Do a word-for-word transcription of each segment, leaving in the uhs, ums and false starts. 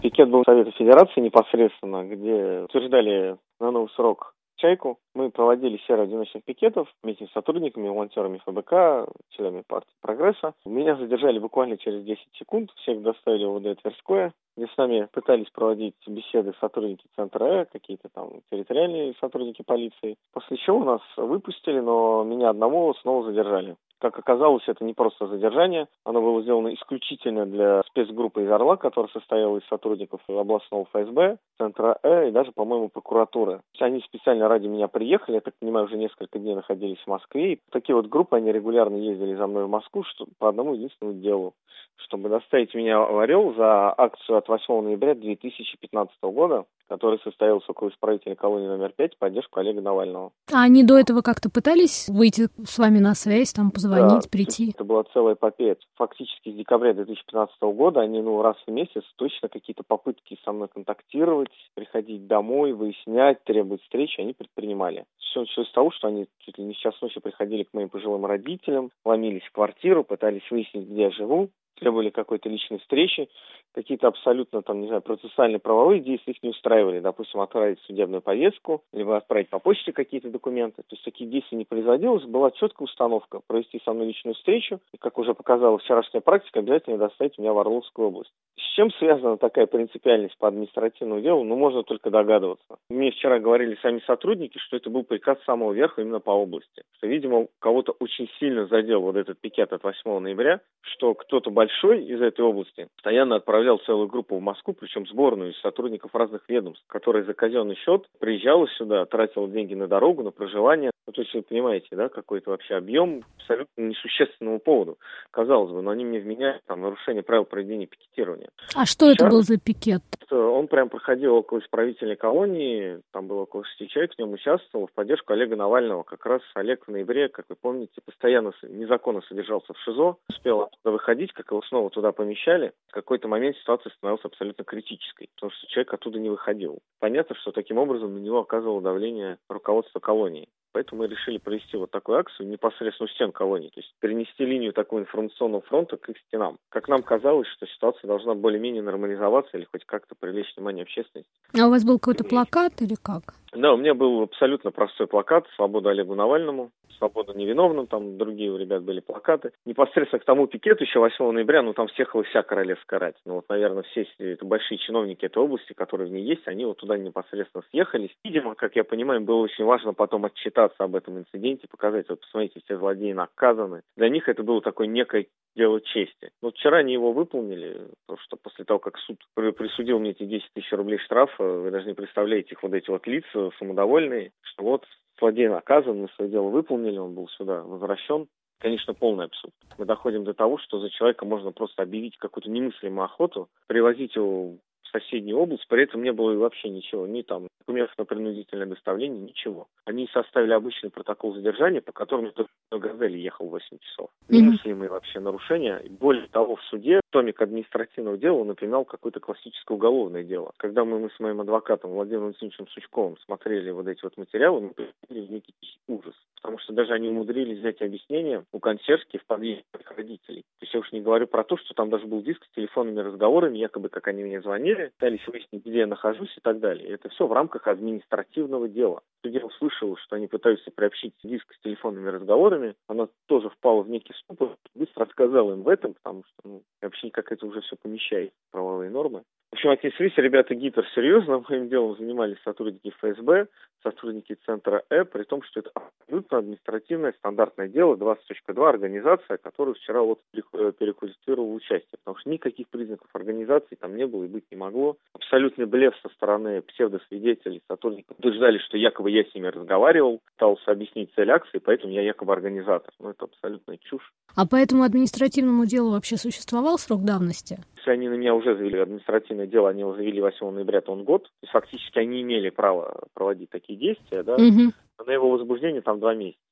Пикет был Совета Федерации непосредственно, где утверждали на новый срок «Чайку». Мы проводили серию одиночных пикетов вместе с сотрудниками, волонтерами ФБК, членами партии «Прогресса». Меня задержали буквально через десять секунд, всех доставили в УВД Тверское, где с нами пытались проводить беседы сотрудники Центра Э, какие-то там территориальные сотрудники полиции. После чего нас выпустили, но меня одного снова задержали. Как оказалось, это не просто задержание, оно было сделано исключительно для спецгруппы из Орла, которая состояла из сотрудников областного Эф Эс Бэ, Центра Э и даже, по-моему, прокуратуры. Они специально ради меня приехали, я так понимаю, уже несколько дней находились в Москве. И такие вот группы, они регулярно ездили за мной в Москву что, по одному единственному делу, чтобы доставить меня в Орел за акцию от восьмого ноября две тысячи пятнадцатого года, которая состоялась около исправительной колонии номер пять в поддержку Олега Навального. А они до этого как-то пытались выйти с вами на связь, там, позвонить, да, прийти? Это была целая эпопея. Фактически с декабря две тысячи пятнадцатого года они, ну, раз в месяц точно какие-то попытки со мной контактировать, приходить домой, выяснять, требовать встречи, они предпринимали. Все началось с того, что они чуть ли не в час ночи приходили к моим пожилым родителям, ломились в квартиру, пытались выяснить, где я живу, требовали какой-то личной встречи, какие-то абсолютно, там, не знаю, процессуальные правовые действия их не устраивали. Допустим, отправить судебную повестку, либо отправить по почте какие-то документы. То есть такие действия не производилось. Была четкая установка провести со мной личную встречу. И, как уже показала вчерашняя практика, обязательно доставить меня в Орловскую область. С чем связана такая принципиальность по административному делу, ну, можно только догадываться. Мне вчера говорили сами сотрудники, что это был приказ самого верха именно по области. Что, видимо, кого-то очень сильно задел вот этот пикет от восьмого ноября, что кто-то большой из этой области постоянно отправлял целую группу в Москву, причем сборную из сотрудников разных ведомств, которая за казенный счет приезжала сюда, тратила деньги на дорогу, на проживание. Ну, то есть вы понимаете, да, какой-то вообще объем абсолютно несущественному поводу. Казалось бы, но они мне вменяют там нарушение правил проведения пикетирования. А что Сейчас... это был за пикет? Он прям проходил около исправительной колонии, там было около шести человек, в нем участвовал в поддержку Олега Навального. Как раз Олег в ноябре, как вы помните, постоянно незаконно содержался в ШИЗО, успел оттуда выходить, как его снова туда помещали. В какой-то момент ситуация становилась абсолютно критической, потому что человек оттуда не выходил. Понятно, что таким образом на него оказывало давление руководство колонии. Поэтому мы решили провести вот такую акцию непосредственно у стен колонии, то есть перенести линию такого информационного фронта к их стенам. Как нам казалось, что ситуация должна более-менее нормализоваться или хоть как-то привлечь внимание общественности. А у вас был какой-то плакат или как? Да, у меня был абсолютно простой плакат «Свобода Олегу Навальному», «Свобода невиновным», там другие у ребят были плакаты. Непосредственно к тому пикету еще восьмого ноября, ну там съехала вся королевская рать. Ну вот, наверное, все это большие чиновники этой области, которые в ней есть, они вот туда непосредственно съехались. Видимо, как я понимаю, было очень важно потом отчитаться об этом инциденте, показать, вот посмотрите, все злодеи наказаны. Для них это было такое некое дело чести. Вот вчера они его выполнили, потому что после того, как суд присудил мне эти десять тысяч рублей штрафа, вы даже не представляете их вот эти вот лица самодовольные, что вот злодей наказан, мы свое дело выполнили, он был сюда возвращен. Конечно, полный абсурд. Мы доходим до того, что за человека можно просто объявить какую-то немыслимую охоту, привозить его в соседнюю область, при этом не было вообще ничего, ни там документов на принудительное доставление, ничего. Они составили обычный протокол задержания, по которому только «Газель» ехал восемь часов. Немыслимые вообще нарушения. И более того, в суде томик административного дела напоминал какое-то классическое уголовное дело. Когда мы, мы с моим адвокатом Владимиром Владимировичем Сучковым смотрели вот эти вот материалы, мы приняли некий ужас. Потому что даже они умудрились взять объяснение у консьержки в подъезде родителей. То есть я уж не говорю про то, что там даже был диск с телефонными разговорами, якобы как они мне звонили, пытались выяснить, где я нахожусь и так далее. Это все в рамках административного дела. Судья услышала, что они пытаются приобщить диск с телефонными разговорами. Она тоже впала в некий ступор, быстро отказала им в этом, потому что ну, вообще как это уже все помещает в правовые нормы. В общем, отнеслись ребята гиперсерьезно, моим делом занимались сотрудники Эф Эс Бэ, сотрудники Центра Э, при том, что это абсолютно административное стандартное дело, двадцать точка два, организация, которую вчера вот переквалифицировала участие, потому что никаких признаков организации там не было и быть не могло. Абсолютный блеф со стороны псевдосвидетелей, сотрудников утверждали, что якобы я с ними разговаривал, пытался объяснить цель акции, поэтому я якобы организатор. Ну, это абсолютная чушь. А по этому административному делу вообще существовал срок давности? Если они на меня уже завели административное дело, они его завели восьмого ноября, то он год. То есть фактически они имели право проводить такие действия, да. Угу. На его возбуждение там два месяца.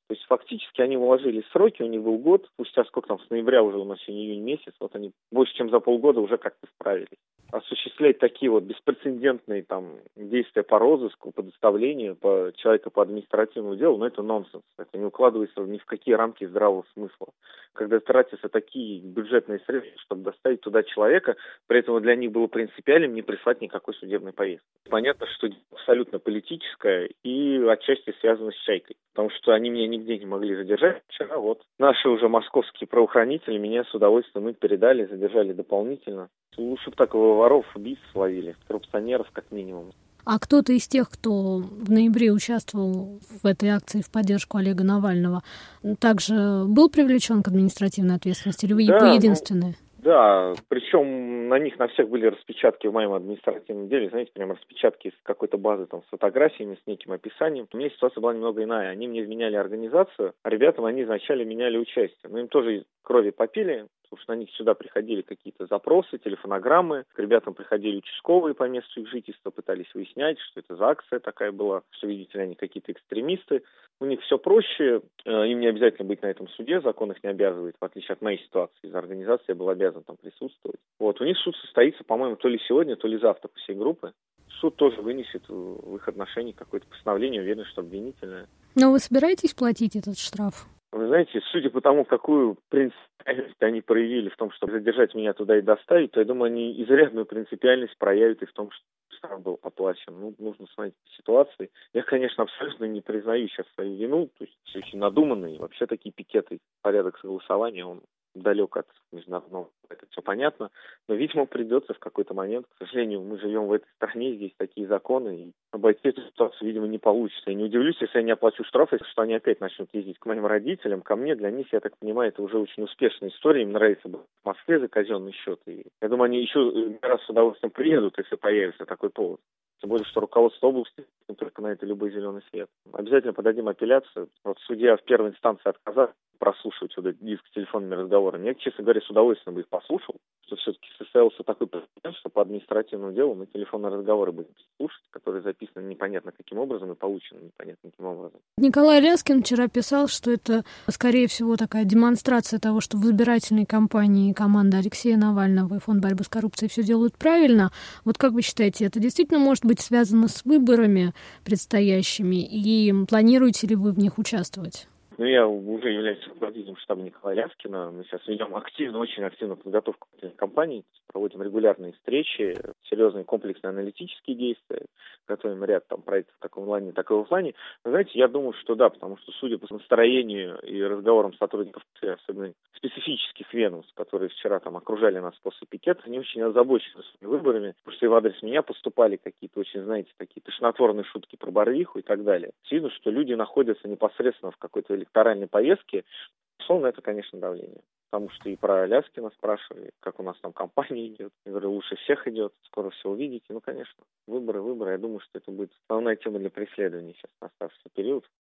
То есть фактически они уложили сроки, у них был год, спустя сколько там, с ноября уже у нас сегодня июнь месяц, вот они больше чем за полгода уже как-то справились. Осуществлять такие вот беспрецедентные там действия по розыску, по доставлению по человека по административному делу, ну это нонсенс. Это не укладывается ни в какие рамки здравого смысла. Когда тратятся такие бюджетные средства, чтобы доставить туда человека, при этом для них было принципиальным не прислать никакой судебной повестки. Понятно, что абсолютно политическое и отчасти связано с «Чайкой», потому что они меня нигде не могли задержать. Вчера вот наши уже московские правоохранители меня с удовольствием их передали, задержали дополнительно. Лучше бы так воров, убийц словили, коррупционеров как минимум. А кто-то из тех, кто в ноябре участвовал в этой акции в поддержку Олега Навального, также был привлечен к административной ответственности, или вы, да, вы единственные? Ну... Да, причем на них на всех были распечатки в моем административном деле, знаете, прям распечатки с какой-то базы там с фотографиями, с неким описанием. У меня ситуация была немного иная. Они мне меняли организацию, а ребятам они вначале меняли участие. Но им тоже крови попили, потому что на них сюда приходили какие-то запросы, телефонограммы. К ребятам приходили участковые по месту их жительства, пытались выяснять, что это за акция такая была, что, видите ли, они какие-то экстремисты. У них все проще, им не обязательно быть на этом суде, закон их не обязывает, в отличие от моей ситуации. Из организации я был обязан там присутствовать. Вот, у них суд состоится, по-моему, то ли сегодня, то ли завтра по всей группе. Суд тоже вынесет в их отношении какое-то постановление, уверен, что обвинительное. Но вы собираетесь платить этот штраф? Вы знаете, судя по тому, какую принципиальность они проявили в том, чтобы задержать меня туда и доставить, то я думаю, они изрядную принципиальность проявят и в том, что штраф был оплачен. Ну, нужно смотреть ситуации. Я, конечно, абсолютно не признаю сейчас свою вину, то есть все очень надуманно, и вообще такие пикеты, порядок согласования, он далек от международного, это все понятно, но, видимо, придется в какой-то момент, к сожалению, мы живем в этой стране, здесь такие законы, и обойти эту ситуацию, видимо, не получится. Я не удивлюсь, если я не оплачу штраф, если что они опять начнут ездить к моим родителям, ко мне, для них, я так понимаю, это уже очень успешная история, им нравится в Москве за казенный счет, и я думаю, они еще не раз с удовольствием приедут, если появится такой повод. Тем более, что руководство области только на это любой зеленый свет. Обязательно подадим апелляцию. Вот судья в первой инстанции отказал прослушивать вот этот диск с телефонными разговорами. Я, честно говоря, с удовольствием бы их послушал, что все-таки состоялся такой прецедент, что по административному делу мы телефонные разговоры будем слушать, которые записаны непонятно каким образом и получены непонятно каким образом. Николай Ляскин вчера писал, что это, скорее всего, такая демонстрация того, что в избирательной кампании команда Алексея Навального и Фонд борьбы с коррупцией все делают правильно. Вот как вы считаете, это действительно может быть связано с выборами предстоящими, и планируете ли вы в них участвовать? Ну, я уже являюсь руководителем штаба Николая Ляскина. Мы сейчас ведем активно, очень активную подготовку к этой кампании. Проводим регулярные встречи, серьезные комплексные аналитические действия. Готовим ряд там проектов как в онлайне, так и в офлайне. Вы знаете, я думаю, что да, потому что, судя по настроению и разговорам сотрудников, особенно специфических ведомств, которые вчера там окружали нас после пикета, они очень озабочены своими выборами, потому что и в адрес меня поступали какие-то очень, знаете, такие тошнотворные шутки про Барвиху и так далее. Видно, что люди находятся непосредственно в какой-то электоральной повестке. Безусловно, это, конечно, давление. Потому что и про Ляскина спрашивали, как у нас там кампания идет. Я говорю, лучше всех идет, скоро все увидите. Ну, конечно, выборы, выборы. Я думаю, что это будет основная тема для преследования сейчас на оставшийся период.